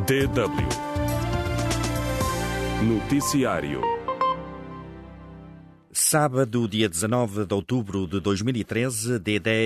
DW Noticiário. Sábado, dia 19 de outubro de 2013,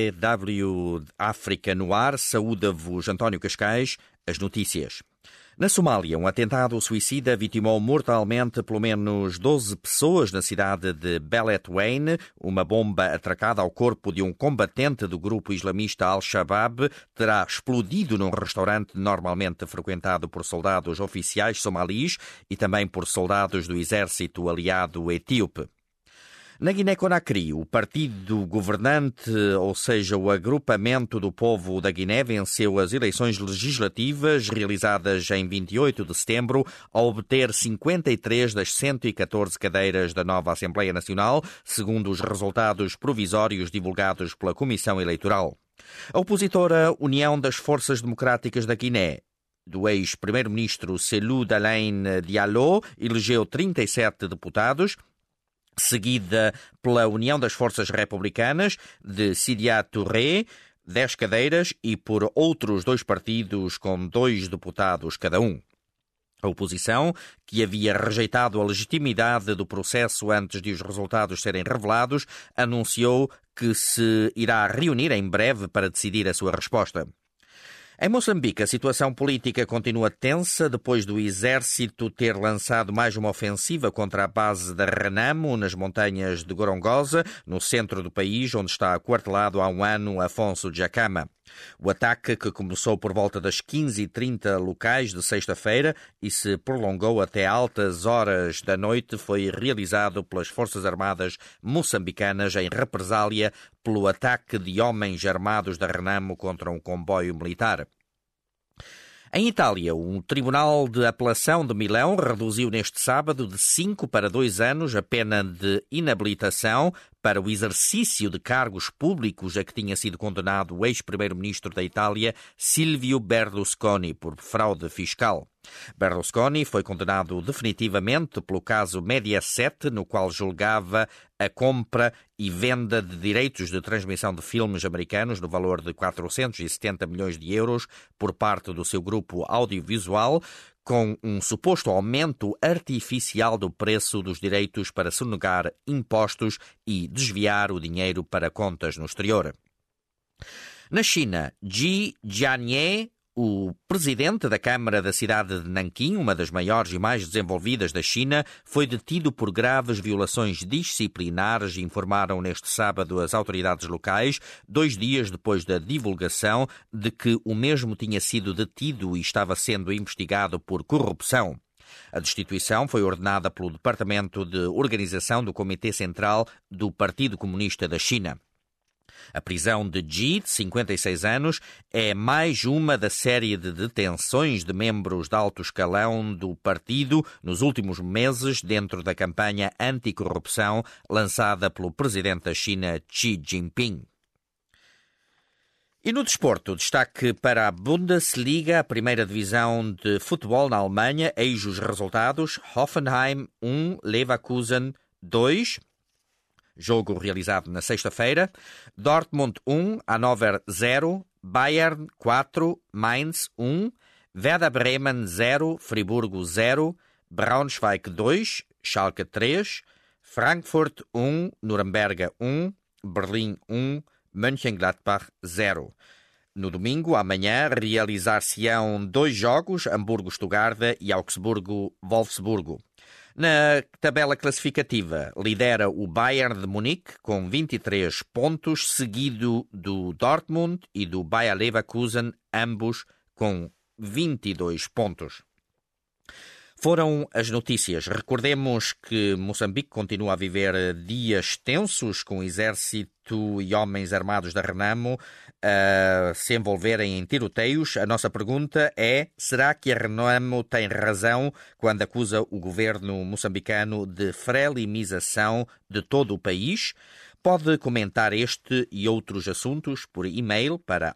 DW África no ar, saúda-vos António Cascais, as notícias. Na Somália, um atentado suicida vitimou mortalmente pelo menos 12 pessoas na cidade de Beledweyne. Uma bomba atracada ao corpo de um combatente do grupo islamista Al-Shabaab terá explodido num restaurante normalmente frequentado por soldados oficiais somalis e também por soldados do exército aliado etíope. Na Guiné-Conakry, o partido governante, ou seja, o agrupamento do povo da Guiné, venceu as eleições legislativas realizadas em 28 de setembro, ao obter 53 das 114 cadeiras da nova Assembleia Nacional, segundo os resultados provisórios divulgados pela Comissão Eleitoral. A opositora União das Forças Democráticas da Guiné, do ex-primeiro-ministro Cellou Dalein Diallo, elegeu 37 deputados, seguida pela União das Forças Republicanas de Sidia Touré, 10 cadeiras, e por outros dois partidos com 2 deputados cada um. A oposição, que havia rejeitado a legitimidade do processo antes de os resultados serem revelados, anunciou que se irá reunir em breve para decidir a sua resposta. Em Moçambique, a situação política continua tensa depois do exército ter lançado mais uma ofensiva contra a base da Renamo, nas montanhas de Gorongosa, no centro do país, onde está aquartelado há um ano Afonso Dhlakama. O ataque, que começou por volta das 15h30 locais de sexta-feira e se prolongou até altas horas da noite, foi realizado pelas Forças Armadas moçambicanas em represália pelo ataque de homens armados da Renamo contra um comboio militar. Em Itália, um tribunal de apelação de Milão reduziu neste sábado de 5 para 2 anos a pena de inabilitação para o exercício de cargos públicos a que tinha sido condenado o ex-primeiro-ministro da Itália, Silvio Berlusconi, por fraude fiscal. Berlusconi foi condenado definitivamente pelo caso Mediaset, no qual julgava a compra e venda de direitos de transmissão de filmes americanos no valor de 470 milhões de euros por parte do seu grupo audiovisual, com um suposto aumento artificial do preço dos direitos para sonegar impostos e desviar o dinheiro para contas no exterior. Na China, Xi Jianye, o presidente da Câmara da cidade de Nanquim, uma das maiores e mais desenvolvidas da China, foi detido por graves violações disciplinares, informaram neste sábado as autoridades locais, 2 dias depois da divulgação de que o mesmo tinha sido detido e estava sendo investigado por corrupção. A destituição foi ordenada pelo Departamento de Organização do Comitê Central do Partido Comunista da China. A prisão de Xi, de 56 anos, é mais uma da série de detenções de membros de alto escalão do partido nos últimos meses dentro da campanha anticorrupção lançada pelo presidente da China, Xi Jinping. E no desporto, destaque para a Bundesliga, a primeira divisão de futebol na Alemanha. Eis os resultados: Hoffenheim 1, Leverkusen 2. Jogo realizado na sexta-feira. Dortmund 1, Hannover 0, Bayern 4, Mainz 1, Werder Bremen 0, Friburgo 0, Braunschweig 2, Schalke 3, Frankfurt 1, Nuremberg 1, Berlim 1, Mönchengladbach 0. No domingo, amanhã, realizar-se-ão 2 jogos, Hamburgo-Stuttgart e Augsburgo-Wolfsburgo. Na tabela classificativa, lidera o Bayern de Munique com 23 pontos, seguido do Dortmund e do Bayer Leverkusen, ambos com 22 pontos. Foram as notícias. Recordemos que Moçambique continua a viver dias tensos, com o exército e homens armados da Renamo a se envolverem em tiroteios. A nossa pergunta é: será que a Renamo tem razão quando acusa o governo moçambicano de frelimização de todo o país? Pode comentar este e outros assuntos por e-mail para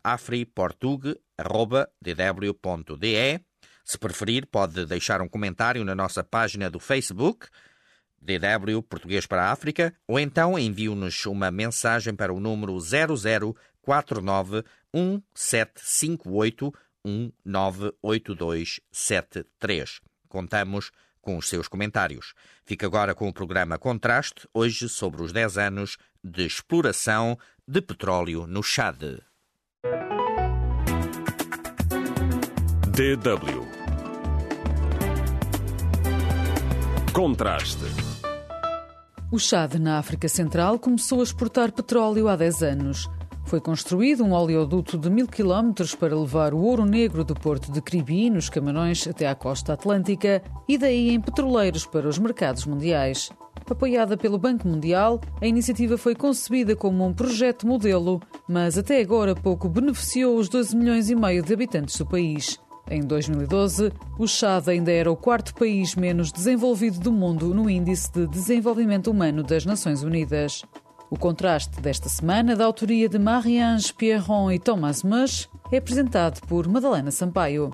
afriportug@dw.de. Se preferir, pode deixar um comentário na nossa página do Facebook, DW Português para a África, ou então envie-nos uma mensagem para o número 0049 1758 98273. Contamos com os seus comentários. Fica agora com o programa Contraste, hoje sobre os 10 anos de exploração de petróleo no Chad. DW Contraste. O Chad, na África Central, começou a exportar petróleo há 10 anos. Foi construído um oleoduto de 1000 km para levar o ouro negro do porto de Kribi, nos Camarões, até à costa atlântica e daí em petroleiros para os mercados mundiais. Apoiada pelo Banco Mundial, a iniciativa foi concebida como um projeto modelo, mas até agora pouco beneficiou os 12 milhões e meio de habitantes do país. Em 2012, o Chad ainda era o quarto país menos desenvolvido do mundo no Índice de Desenvolvimento Humano das Nações Unidas. O contraste desta semana, da autoria de Marie-Ange Pierron e Thomas Mush, é apresentado por Madalena Sampaio.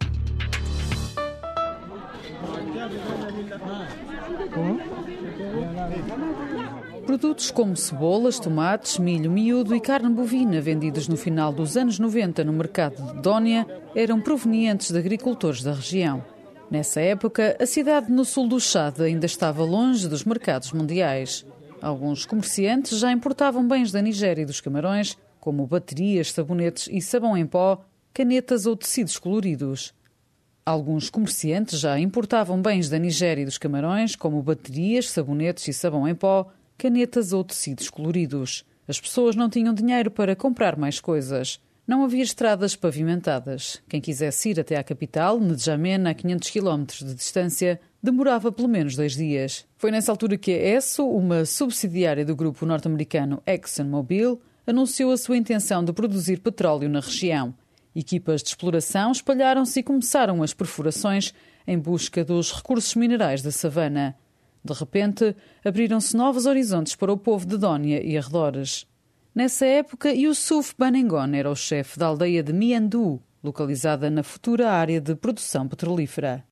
Produtos como cebolas, tomates, milho miúdo e carne bovina vendidos no final dos anos 90 no mercado de Dónia eram provenientes de agricultores da região. Nessa época, a cidade no sul do Chad ainda estava longe dos mercados mundiais. Alguns comerciantes já importavam bens da Nigéria e dos Camarões, como baterias, sabonetes e sabão em pó, canetas ou tecidos coloridos. Alguns comerciantes já importavam bens da Nigéria e dos Camarões, como baterias, sabonetes e sabão em pó, canetas ou tecidos coloridos. As pessoas não tinham dinheiro para comprar mais coisas. Não havia estradas pavimentadas. Quem quisesse ir até à capital, N'Djamena, a 500 km de distância, demorava pelo menos 2 dias. Foi nessa altura que a Esso, uma subsidiária do grupo norte-americano ExxonMobil, anunciou a sua intenção de produzir petróleo na região. Equipas de exploração espalharam-se e começaram as perfurações em busca dos recursos minerais da savana. De repente, abriram-se novos horizontes para o povo de Dónia e arredores. Nessa época, Youssouf Banengon era o chefe da aldeia de Miandou, localizada na futura área de produção petrolífera.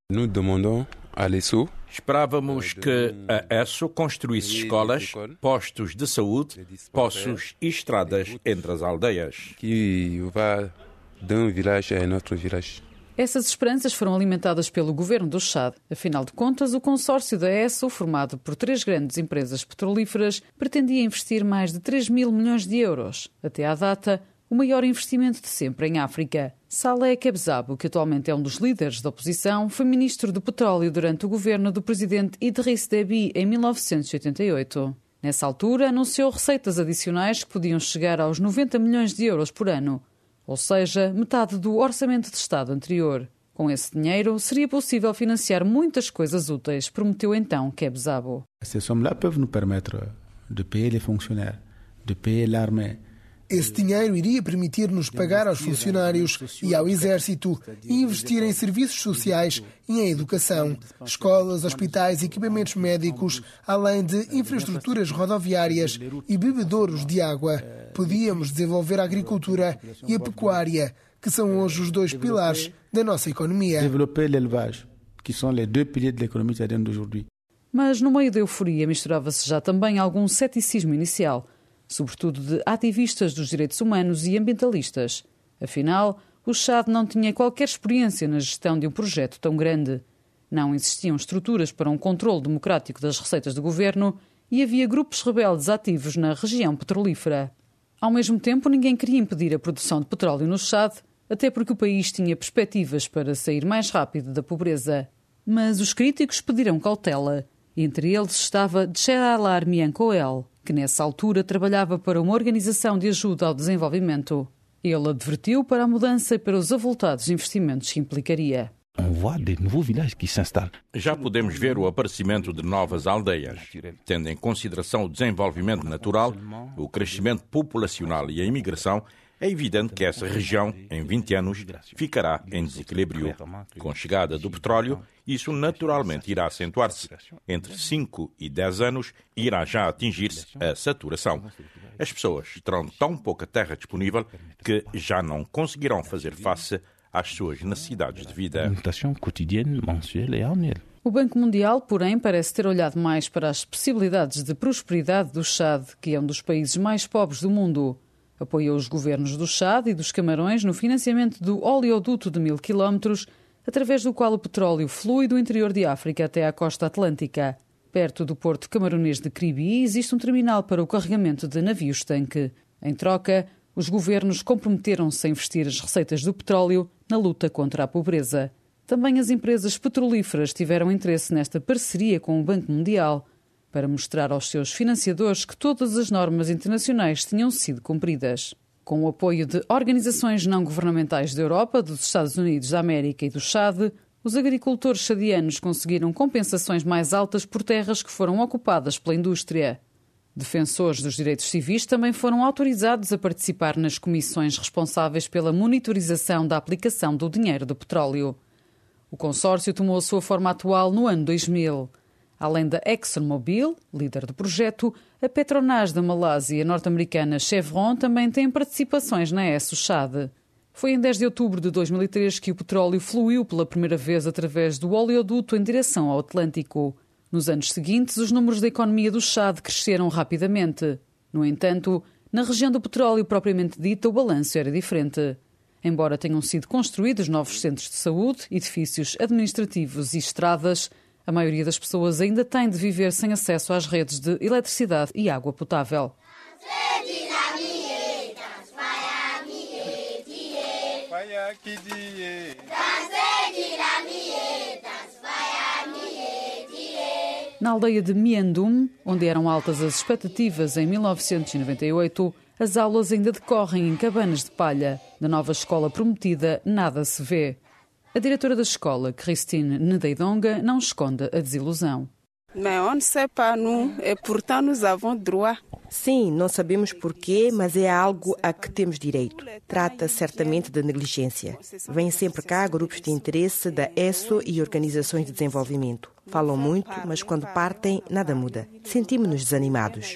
Esperávamos que a Esso construísse escolas, postos de saúde, poços e estradas entre as aldeias. Essas esperanças foram alimentadas pelo governo do Chad. Afinal de contas, o consórcio da Esso, formado por 3 grandes empresas petrolíferas, pretendia investir mais de 3 mil milhões de euros. Até à data, o maior investimento de sempre em África. Saleh Kebzabo, que atualmente é um dos líderes da oposição, foi ministro do petróleo durante o governo do presidente Idriss Déby em 1988. Nessa altura, anunciou receitas adicionais que podiam chegar aos 90 milhões de euros por ano. Ou seja, metade do orçamento de Estado anterior. Com esse dinheiro, seria possível financiar muitas coisas úteis, prometeu então Kebzabo. Ces sommes-là peuvent nous permettre de payer les fonctionnaires, de payer l'armée. Esse dinheiro iria permitir-nos pagar aos funcionários e ao Exército e investir em serviços sociais e em educação, escolas, hospitais, equipamentos médicos, além de infraestruturas rodoviárias e bebedouros de água. Podíamos desenvolver a agricultura e a pecuária, que são hoje os 2 pilares da nossa economia. Développer l'élevage, que são les 2 piliers de l'économie tchadienne d'aujourd'hui. Mas no meio da euforia misturava-se já também algum ceticismo inicial, sobretudo de ativistas dos direitos humanos e ambientalistas. Afinal, o Chad não tinha qualquer experiência na gestão de um projeto tão grande. Não existiam estruturas para um controle democrático das receitas do governo e havia grupos rebeldes ativos na região petrolífera. Ao mesmo tempo, ninguém queria impedir a produção de petróleo no Chad, até porque o país tinha perspectivas para sair mais rápido da pobreza. Mas os críticos pediram cautela. Entre eles estava Djelalar Miankoel, que nessa altura trabalhava para uma organização de ajuda ao desenvolvimento. Ele advertiu para a mudança e para os avultados investimentos que implicaria. Já podemos ver o aparecimento de novas aldeias. Tendo em consideração o desenvolvimento natural, o crescimento populacional e a imigração, é evidente que essa região, em 20 anos, ficará em desequilíbrio. Com a chegada do petróleo, isso naturalmente irá acentuar-se. Entre 5 e 10 anos, irá já atingir-se a saturação. As pessoas terão tão pouca terra disponível que já não conseguirão fazer face às suas necessidades de vida. O Banco Mundial, porém, parece ter olhado mais para as possibilidades de prosperidade do Chad, que é um dos países mais pobres do mundo. Apoiou os governos do Chad e dos Camarões no financiamento do oleoduto de 1000 quilómetros, através do qual o petróleo flui do interior de África até à costa atlântica. Perto do porto camaronês de Kribi existe um terminal para o carregamento de navios-tanque. Em troca, os governos comprometeram-se a investir as receitas do petróleo na luta contra a pobreza. Também as empresas petrolíferas tiveram interesse nesta parceria com o Banco Mundial para mostrar aos seus financiadores que todas as normas internacionais tinham sido cumpridas. Com o apoio de organizações não-governamentais da Europa, dos Estados Unidos da América e do Chad, os agricultores chadianos conseguiram compensações mais altas por terras que foram ocupadas pela indústria. Defensores dos direitos civis também foram autorizados a participar nas comissões responsáveis pela monitorização da aplicação do dinheiro do petróleo. O consórcio tomou a sua forma atual no ano 2000. Além da ExxonMobil, líder do projeto, a Petronas da Malásia e a norte-americana Chevron também têm participações na Esso-Chad. Foi em 10 de outubro de 2003 que o petróleo fluiu pela primeira vez através do oleoduto em direção ao Atlântico. Nos anos seguintes, os números da economia do Chad cresceram rapidamente. No entanto, na região do petróleo propriamente dita, o balanço era diferente. Embora tenham sido construídos novos centros de saúde, edifícios administrativos e estradas, a maioria das pessoas ainda tem de viver sem acesso às redes de eletricidade e água potável. Na aldeia de Miandum, onde eram altas as expectativas em 1998, as aulas ainda decorrem em cabanas de palha. Da nova escola prometida, nada se vê. A diretora da escola, Christine Ndeidonga, não esconde a desilusão. Sim, não sabemos porquê, mas é algo a que temos direito. Trata certamente de negligência. Vêm sempre cá grupos de interesse da ESSO e organizações de desenvolvimento. Falam muito, mas quando partem, nada muda. Sentimos-nos desanimados.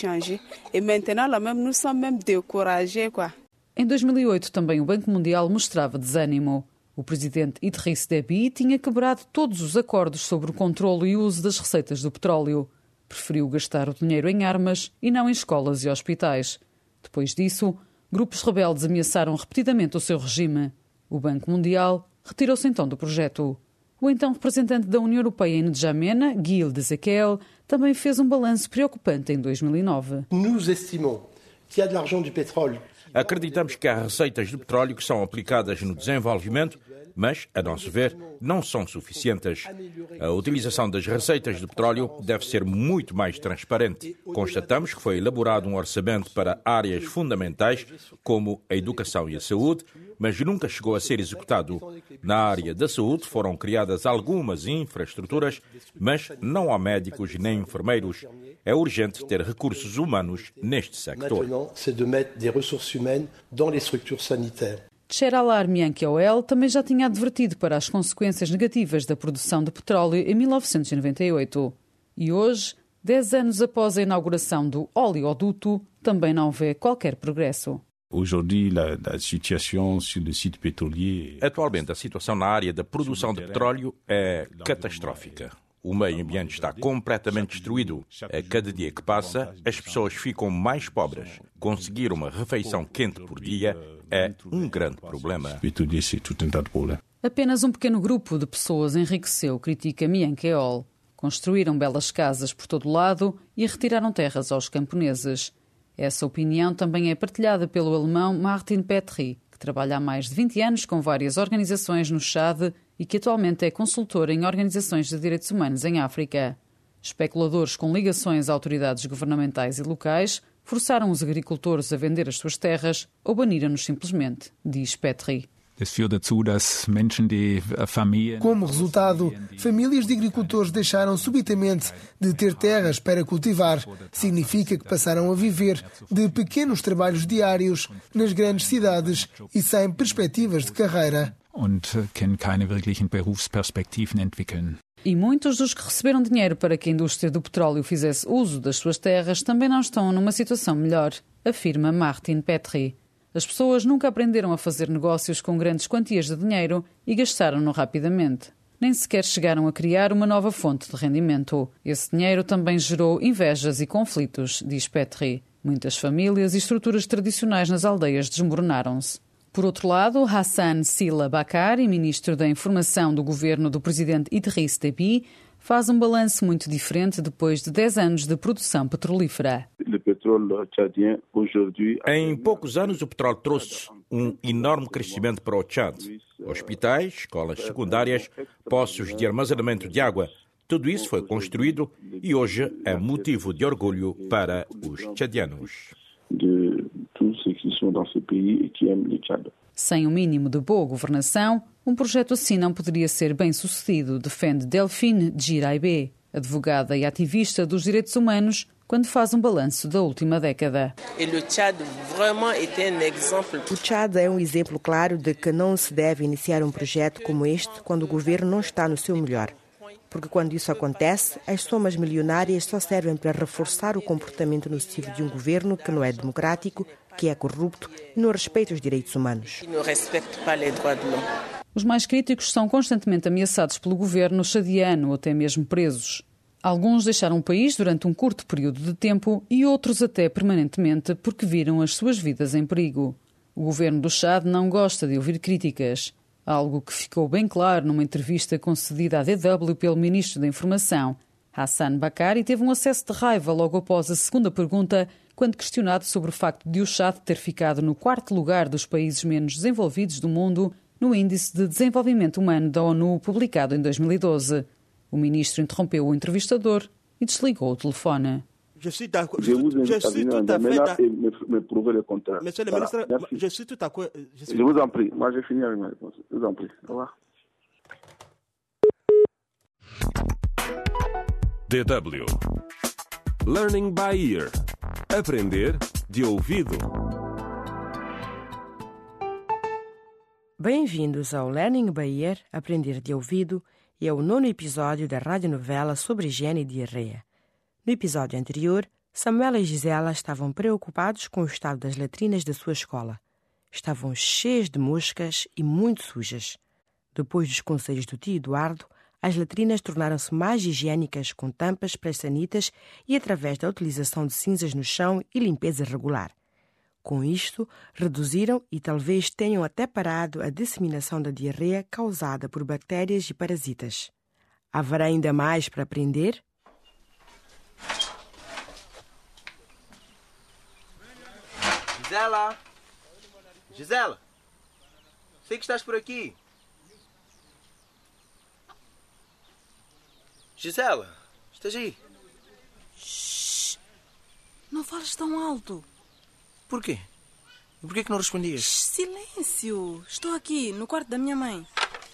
Em 2008, também o Banco Mundial mostrava desânimo. O presidente Idriss Déby tinha quebrado todos os acordos sobre o controlo e uso das receitas do petróleo. Preferiu gastar o dinheiro em armas e não em escolas e hospitais. Depois disso, grupos rebeldes ameaçaram repetidamente o seu regime. O Banco Mundial retirou-se então do projeto. O então representante da União Europeia em N'Djamena, Gil de Ezequiel, também fez um balanço preocupante em 2009. Nous estimons qu'il y a de l'argent du pétrole. Acreditamos que há receitas de petróleo que são aplicadas no desenvolvimento, mas, a nosso ver, não são suficientes. A utilização das receitas de petróleo deve ser muito mais transparente. Constatamos que foi elaborado um orçamento para áreas fundamentais, como a educação e a saúde, mas nunca chegou a ser executado. Na área da saúde foram criadas algumas infraestruturas, mas não há médicos nem enfermeiros. É urgente ter recursos humanos neste sector. Tcheralar Miankiawel também já tinha advertido para as consequências negativas da produção de petróleo em 1998. E hoje, 10 anos após a inauguração do oleoduto, também não vê qualquer progresso. Atualmente, a situação na área da produção de petróleo é catastrófica. O meio ambiente está completamente destruído. A cada dia que passa, as pessoas ficam mais pobres. Conseguir uma refeição quente por dia é um grande problema. Apenas um pequeno grupo de pessoas enriqueceu, critica Miankiawel. Construíram belas casas por todo lado e retiraram terras aos camponeses. Essa opinião também é partilhada pelo alemão Martin Petri, que trabalha há mais de 20 anos com várias organizações no Chad e que atualmente é consultor em organizações de direitos humanos em África. Especuladores com ligações a autoridades governamentais e locais forçaram os agricultores a vender as suas terras ou baniram-nos simplesmente, diz Petri. Como resultado, famílias de agricultores deixaram subitamente de ter terras para cultivar. Significa que passaram a viver de pequenos trabalhos diários nas grandes cidades e sem perspectivas de carreira. E muitos dos que receberam dinheiro para que a indústria do petróleo fizesse uso das suas terras também não estão numa situação melhor, afirma Martin Petri. As pessoas nunca aprenderam a fazer negócios com grandes quantias de dinheiro e gastaram-no rapidamente. Nem sequer chegaram a criar uma nova fonte de rendimento. Esse dinheiro também gerou invejas e conflitos, diz Petri. Muitas famílias e estruturas tradicionais nas aldeias desmoronaram-se. Por outro lado, Hassan Sila Bakari, ministro da Informação do governo do presidente Idriss Déby, faz um balanço muito diferente depois de 10 anos de produção petrolífera. Em poucos anos, o petróleo trouxe um enorme crescimento para o Tchad. Hospitais, escolas secundárias, poços de armazenamento de água. Tudo isso foi construído e hoje é motivo de orgulho para os tchadianos. Sem um mínimo de boa governação, um projeto assim não poderia ser bem sucedido, defende Delphine Djiraibé, advogada e ativista dos direitos humanos, quando faz um balanço da última década. O Tchad é um exemplo claro de que não se deve iniciar um projeto como este quando o governo não está no seu melhor. Porque quando isso acontece, as somas milionárias só servem para reforçar o comportamento nocivo de um governo que não é democrático, que é corrupto e não respeita os direitos humanos. Os mais críticos são constantemente ameaçados pelo governo chadiano ou até mesmo presos. Alguns deixaram o país durante um curto período de tempo e outros até permanentemente porque viram as suas vidas em perigo. O governo do Chad não gosta de ouvir críticas. Algo que ficou bem claro numa entrevista concedida à DW pelo ministro da Informação. Hassan Bakari teve um acesso de raiva logo após a segunda pergunta, quando questionado sobre o facto de o Chad ter ficado no 4º lugar dos países menos desenvolvidos do mundo no Índice de Desenvolvimento Humano da ONU, publicado em 2012. O ministro interrompeu o entrevistador e desligou o telefone. Je suis tout à fait me prouver le contraire. Monsieur le ministre, je suis tout à fait... Je vous en prie. Moi, j'ai fini avec ma réponse. Je vous en prie. Au revoir. DW Learning by Ear. Aprender de ouvido. Bem-vindos ao Learning by Ear, Aprender de Ouvido, e ao 9º episódio da radionovela sobre higiene e diarreia. No episódio anterior, Samuel e Gisela estavam preocupados com o estado das latrinas da sua escola. Estavam cheias de moscas e muito sujas. Depois dos conselhos do tio Eduardo, as latrinas tornaram-se mais higiênicas com tampas para as sanitas e através da utilização de cinzas no chão e limpeza regular. Com isto, reduziram e talvez tenham até parado a disseminação da diarreia causada por bactérias e parasitas. Haverá ainda mais para aprender? Gisela! Gisela! Sei que estás por aqui. Gisela, estás aí? Shhh! Não fales tão alto. Porquê? E porquê que não respondias? Silêncio! Estou aqui, no quarto da minha mãe.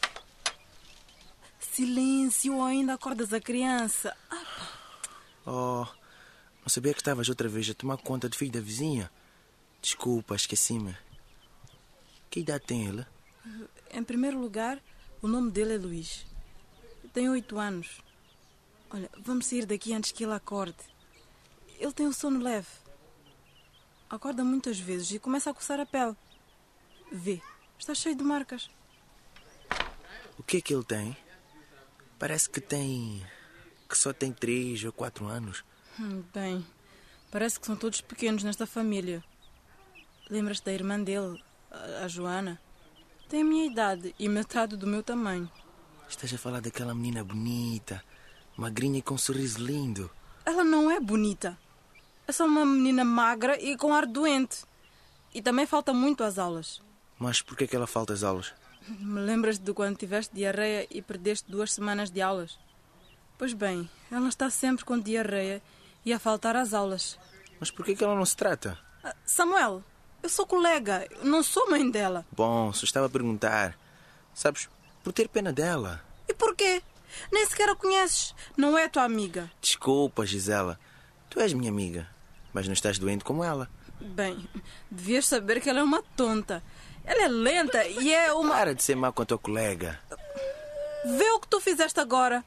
Silêncio, ou ainda acordas a criança. Oh, não sabia que estavas outra vez a tomar conta do filho da vizinha. Desculpa, esqueci-me. Que idade tem ele? Em primeiro lugar, o nome dele é Luís. Tem 8 anos. Olha, vamos sair daqui antes que ele acorde. Ele tem o sono leve. Acorda muitas vezes e começa a coçar a pele. Vê, está cheio de marcas. O que é que ele tem? Parece que só tem 3 ou 4 anos. Bem, parece que são todos pequenos nesta família. Lembras-te da irmã dele, a Joana? Tem a minha idade e metade do meu tamanho. Estás a falar daquela menina bonita, magrinha e com um sorriso lindo. Ela não é bonita. É só uma menina magra e com ar doente. E também falta muito às aulas. Mas por que ela falta às aulas? Me lembras de quando tiveste diarreia e perdeste 2 semanas de aulas? Pois bem, ela está sempre com diarreia e a faltar às aulas. Mas por que ela não se trata? Samuel, eu sou colega, não sou mãe dela. Bom, só estava a perguntar. Sabes, por ter pena dela. E porquê? Nem sequer a conheces. Não é tua amiga. Desculpa, Gisela. Tu és minha amiga, mas não estás doente como ela. Bem, devias saber que ela é uma tonta. Ela é lenta e é uma... Para de ser má com a tua colega. Vê o que tu fizeste agora.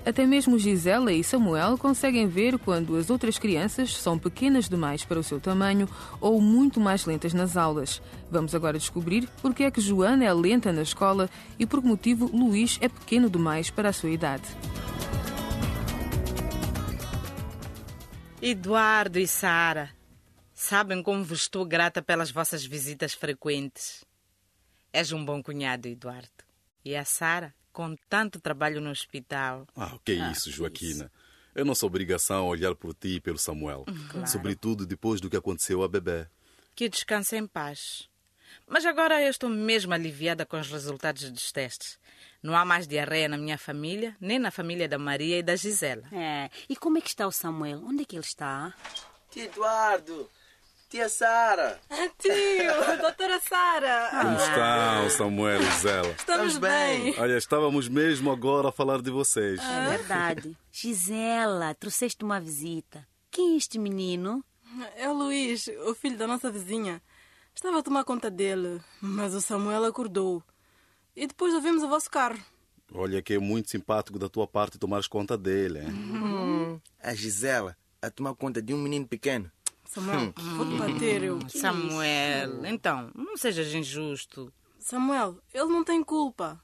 Até mesmo Gisela e Samuel conseguem ver quando as outras crianças são pequenas demais para o seu tamanho ou muito mais lentas nas aulas. Vamos agora descobrir porque é que Joana é lenta na escola e por que motivo Luís é pequeno demais para a sua idade. Eduardo e Sara, sabem como vos estou grata pelas vossas visitas frequentes. És um bom cunhado, Eduardo. E a Sara, com tanto trabalho no hospital. O que é isso, Joaquina? É nossa obrigação olhar por ti e pelo Samuel. Claro. Sobretudo depois do que aconteceu a bebê. Que descanse em paz. Mas agora eu estou mesmo aliviada com os resultados dos testes. Não há mais diarreia na minha família, nem na família da Maria e da Gisela. E como é que está o Samuel? Onde é que ele está? Tio Eduardo! Tia Sara! Tio! Doutora Sara! Como está o Samuel e Gisela? Estamos bem! Olha, estávamos mesmo agora a falar de vocês. É verdade. Gisela, trouxeste uma visita. Quem é este menino? É o Luís, o filho da nossa vizinha. Estava a tomar conta dele, mas o Samuel acordou. E depois ouvimos o vosso carro. Olha que é muito simpático da tua parte tomares conta dele, hein? A Gisela a tomar conta de um menino pequeno. Samuel, vou-te bater, eu. Samuel, então, não sejas injusto. Samuel, ele não tem culpa.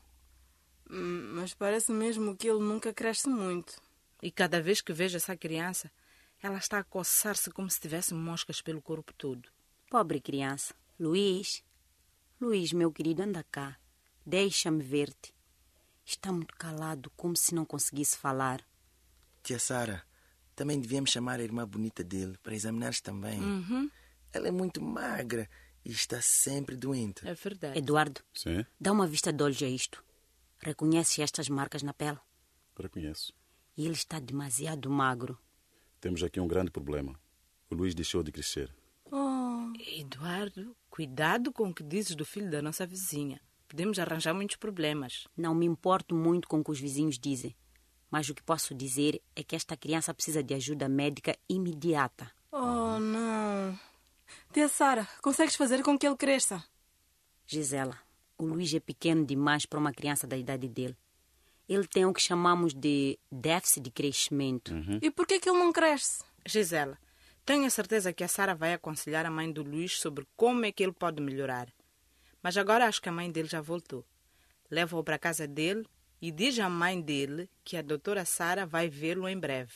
Mas parece mesmo que ele nunca cresce muito. E cada vez que vejo essa criança, ela está a coçar-se como se tivesse moscas pelo corpo todo. Pobre criança. Luís, meu querido, anda cá. Deixa-me ver-te. Está muito calado, como se não conseguisse falar. Tia Sara, também devíamos chamar a irmã bonita dele para examinar-se também. Ela é muito magra e está sempre doente. É verdade. Eduardo, sim? Dá uma vista de olhos a isto. Reconhece estas marcas na pele? Reconheço. E ele está demasiado magro. Temos aqui um grande problema. O Luís deixou de crescer. Eduardo, cuidado com o que dizes do filho da nossa vizinha. Podemos arranjar muitos problemas. Não me importo muito com o que os vizinhos dizem. Mas o que posso dizer é que esta criança precisa de ajuda médica imediata. Oh, não. Tia Sara, consegues fazer com que ele cresça? Gisela, o Luís é pequeno demais para uma criança da idade dele. Ele tem o que chamamos de déficit de crescimento. E por que ele não cresce? Gisela, tenho a certeza que a Sara vai aconselhar a mãe do Luís sobre como é que ele pode melhorar. Mas agora acho que a mãe dele já voltou. Leva-o para a casa dele e diz à mãe dele que a doutora Sara vai vê-lo em breve.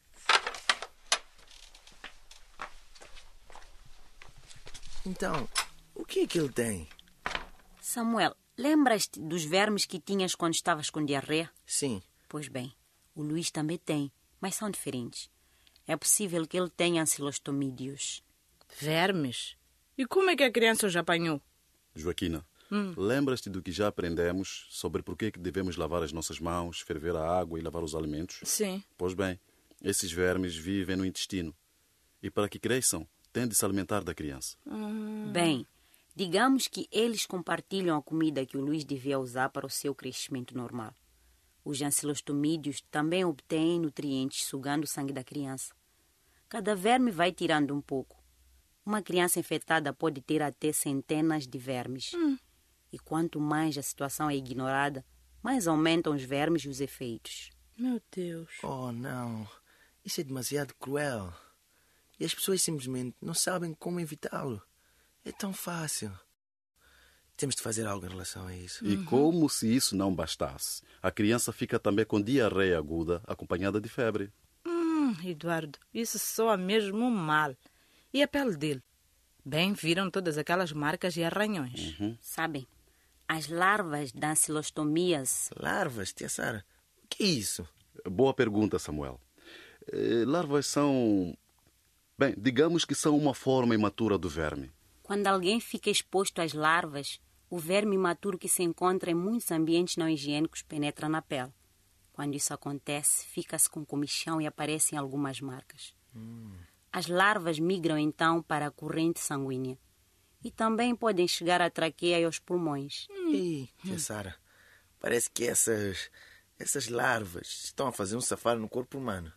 Então, o que é que ele tem? Samuel, lembras-te dos vermes que tinhas quando estavas com diarreia? Sim. Pois bem, o Luís também tem, mas são diferentes. É possível que ele tenha ancilostomídeos. Vermes? E como é que a criança os apanhou? Joaquina, lembras-te do que já aprendemos sobre por que devemos lavar as nossas mãos, ferver a água e lavar os alimentos? Sim. Pois bem, esses vermes vivem no intestino. E para que cresçam, têm de se alimentar da criança. Bem, digamos que eles compartilham a comida que o Luís devia usar para o seu crescimento normal. Os ancilostomídeos também obtêm nutrientes sugando o sangue da criança. Cada verme vai tirando um pouco. Uma criança infectada pode ter até centenas de vermes. E quanto mais a situação é ignorada, mais aumentam os vermes e os efeitos. Meu Deus. Oh, não. Isso é demasiado cruel. E as pessoas simplesmente não sabem como evitá-lo. É tão fácil. Temos de fazer algo em relação a isso. E como se isso não bastasse, a criança fica também com diarreia aguda, acompanhada de febre. Eduardo, isso soa mesmo mal. E a pele dele? Bem, viram todas aquelas marcas e arranhões. Sabem, as larvas da ancilostomias... Larvas, tia Sara? O que é isso? Boa pergunta, Samuel. Larvas são... Bem, digamos que são uma forma imatura do verme. Quando alguém fica exposto às larvas, o verme imaturo que se encontra em muitos ambientes não higiênicos penetra na pele. Quando isso acontece, fica-se com comichão e aparecem algumas marcas. As larvas migram então para a corrente sanguínea e também podem chegar à traqueia e aos pulmões. Tia Sara, parece que essas larvas estão a fazer um safari no corpo humano.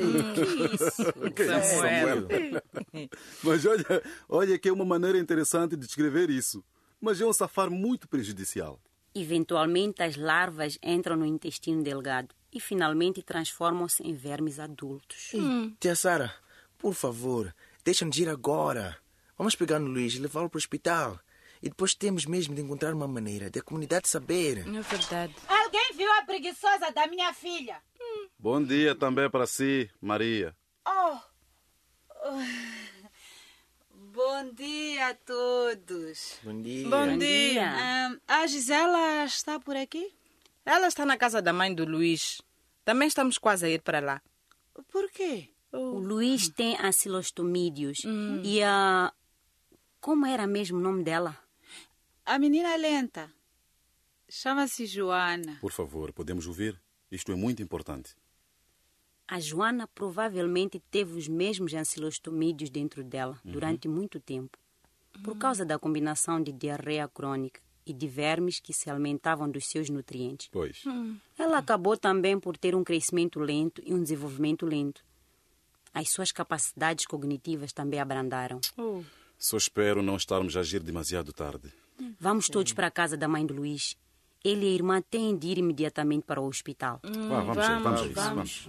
Que isso? Samuel? Mas olha que é uma maneira interessante de descrever isso. Mas é um safari muito prejudicial. Eventualmente as larvas entram no intestino delgado e finalmente transformam-se em vermes adultos. Tia Sara, por favor, deixa-nos ir agora. Vamos pegar no Luís e levá-lo para o hospital. E depois temos mesmo de encontrar uma maneira da comunidade saber. É verdade. Alguém viu a preguiçosa da minha filha? Bom dia também para si, Maria. Bom dia a todos. Bom dia. Bom dia. A Gisela está por aqui? Ela está na casa da mãe do Luís. Também estamos quase a ir para lá. Por quê? O Luís tem ancilostomídeos. E como era mesmo o nome dela? A menina lenta. Chama-se Joana. Por favor, podemos ouvir? Isto é muito importante. A Joana provavelmente teve os mesmos ancilostomídeos dentro dela durante muito tempo, por causa da combinação de diarreia crônica e de vermes que se alimentavam dos seus nutrientes. Pois. Ela acabou também por ter um crescimento lento e um desenvolvimento lento. As suas capacidades cognitivas também abrandaram. Só espero não estarmos a agir demasiado tarde. Vamos todos para a casa da mãe do Luís. Ele e a irmã têm de ir imediatamente para o hospital. Vamos.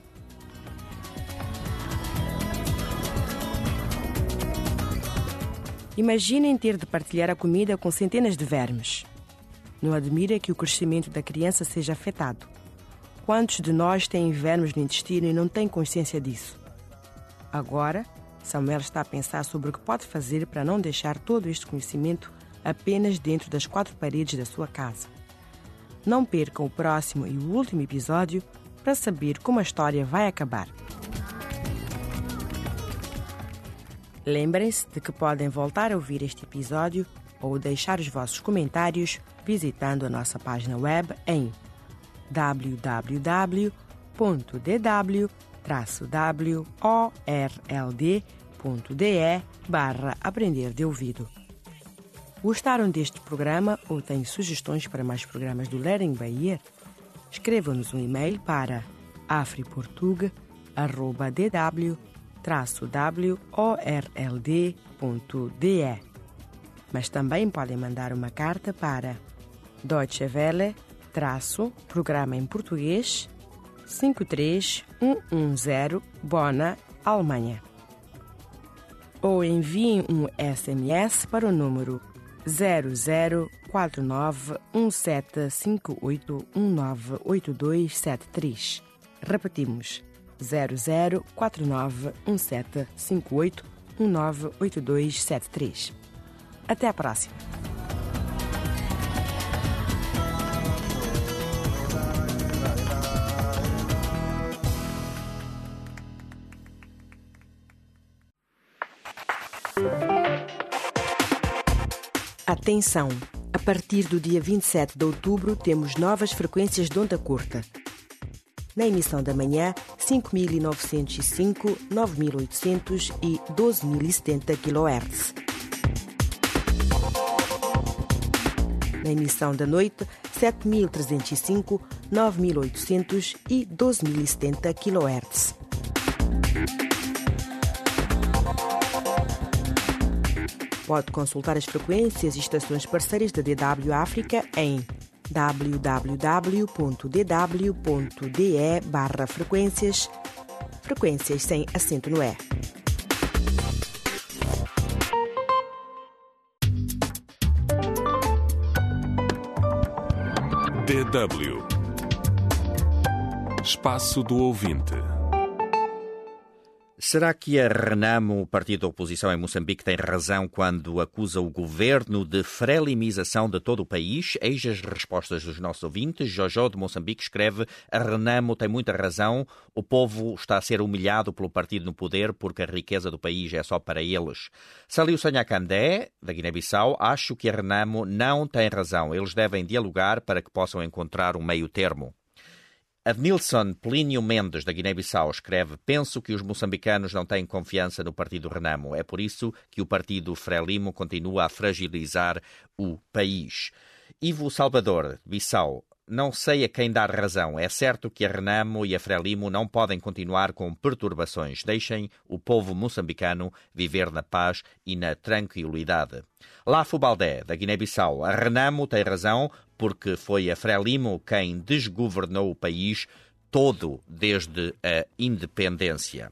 Imaginem ter de partilhar a comida com centenas de vermes. Não admira que o crescimento da criança seja afetado. Quantos de nós têm vermes no intestino e não têm consciência disso? Agora, Samuel está a pensar sobre o que pode fazer para não deixar todo este conhecimento apenas dentro das 4 paredes da sua casa. Não percam o próximo e o último episódio para saber como a história vai acabar. Lembrem-se de que podem voltar a ouvir este episódio ou deixar os vossos comentários visitando a nossa página web em www.world.de/aprender de ouvido. Gostaram deste programa ou têm sugestões para mais programas do Learning by Ear? Escrevam-nos um e-mail para afriportuga@dw-world.de. Mas também podem mandar uma carta para Deutsche Welle, programa em português, 53110, Bonn, Alemanha. Ou enviem um SMS para o número 00491758198273. Repetimos, 00491758198273. Até a próxima. Atenção! A partir do dia 27 de outubro temos novas frequências de onda curta. Na emissão da manhã, 5.905, 9.800 e 12.070 kHz. Na emissão da noite, 7.305, 9.800 e 12.070 kHz. Pode consultar as frequências e estações parceiras da DW África em www.dw.de/frequências, frequências sem acento no E. DW Espaço do Ouvinte. Será que a Renamo, o partido da oposição em Moçambique, tem razão quando acusa o governo de frelimização de todo o país? Eis as respostas dos nossos ouvintes. Jojo, de Moçambique, escreve: a Renamo tem muita razão. O povo está a ser humilhado pelo partido no poder porque a riqueza do país é só para eles. Saliu Sanhacandé, da Guiné-Bissau: acho que a Renamo não tem razão. Eles devem dialogar para que possam encontrar um meio termo. Adnilson Plínio Mendes, da Guiné-Bissau, escreve: penso que os moçambicanos não têm confiança no partido Renamo. É por isso que o partido Frelimo continua a fragilizar o país. Ivo Salvador, Bissau: não sei a quem dar razão. É certo que a Renamo e a Frelimo não podem continuar com perturbações. Deixem o povo moçambicano viver na paz e na tranquilidade. Lafo Baldé, da Guiné-Bissau: a Renamo tem razão porque foi a Frelimo quem desgovernou o país todo desde a independência.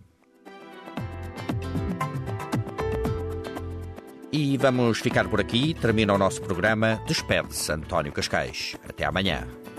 E vamos ficar por aqui. Termina o nosso programa. Despede-se António Cascais. Até amanhã.